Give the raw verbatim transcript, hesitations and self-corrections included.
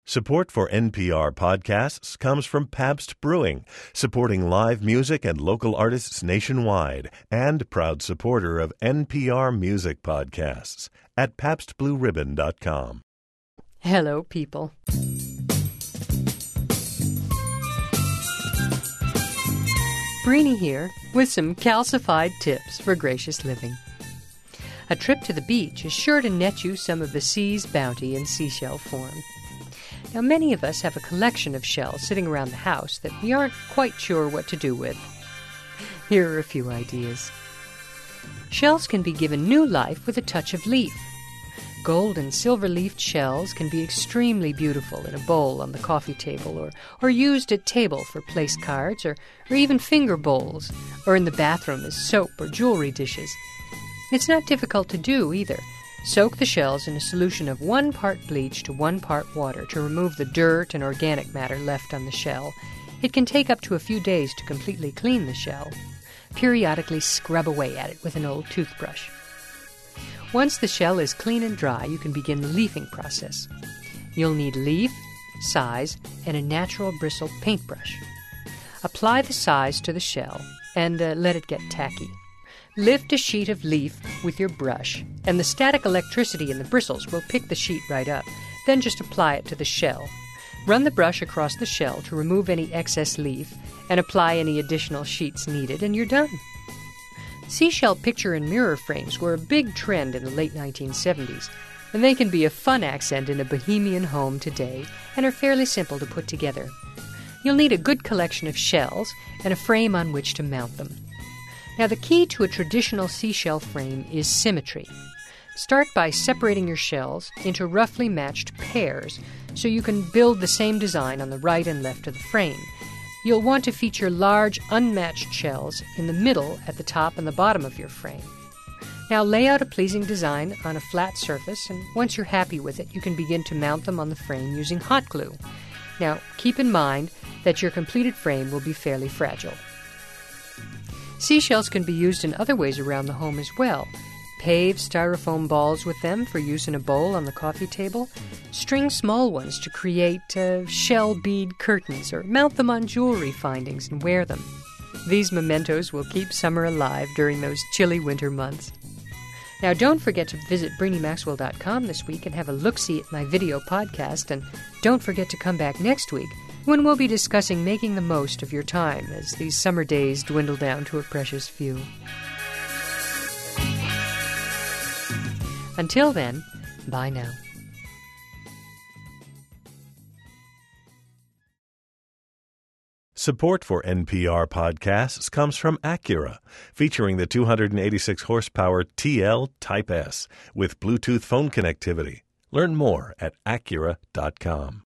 Support for N P R podcasts comes from Pabst Brewing, supporting live music and local artists nationwide, and proud supporter of N P R music podcasts at pabst blue ribbon dot com. Hello, people. Brini here with some calcified tips for gracious living. A trip to the beach is sure to net you some of the sea's bounty in seashell form. Now, many of us have a collection of shells sitting around the house that we aren't quite sure what to do with. Here are a few ideas. Shells can be given new life with a touch of leaf. Gold and silver-leafed shells can be extremely beautiful in a bowl on the coffee table, or, or used at table for place cards, or, or even finger bowls, or in the bathroom as soap or jewelry dishes. It's not difficult to do either. Soak the shells in a solution of one part bleach to one part water to remove the dirt and organic matter left on the shell. It can take up to a few days to completely clean the shell. Periodically scrub away at it with an old toothbrush. Once the shell is clean and dry, you can begin the leafing process. You'll need leaf, size, and a natural bristle paintbrush. Apply the size to the shell and uh, let it get tacky. Lift a sheet of leaf with your brush, and the static electricity in the bristles will pick the sheet right up. Then just apply it to the shell. Run the brush across the shell to remove any excess leaf and apply any additional sheets needed, and you're done. Seashell picture and mirror frames were a big trend in the late nineteen seventies, and they can be a fun accent in a bohemian home today and are fairly simple to put together. You'll need a good collection of shells and a frame on which to mount them. Now, the key to a traditional seashell frame is symmetry. Start by separating your shells into roughly matched pairs so you can build the same design on the right and left of the frame. You'll want to feature large, unmatched shells in the middle, at the top and the bottom of your frame. Now, lay out a pleasing design on a flat surface, and once you're happy with it, you can begin to mount them on the frame using hot glue. Now, keep in mind that your completed frame will be fairly fragile. Seashells can be used in other ways around the home as well. Pave styrofoam balls with them for use in a bowl on the coffee table. String small ones to create uh, shell bead curtains, or mount them on jewelry findings and wear them. These mementos will keep summer alive during those chilly winter months. Now, don't forget to visit Brini Maxwell dot com this week and have a look-see at my video podcast, and don't forget to come back next week when we'll be discussing making the most of your time as these summer days dwindle down to a precious few. Until then, bye now. Support for N P R podcasts comes from Acura, featuring the two hundred eighty-six horsepower T L Type S with Bluetooth phone connectivity. Learn more at acura dot com.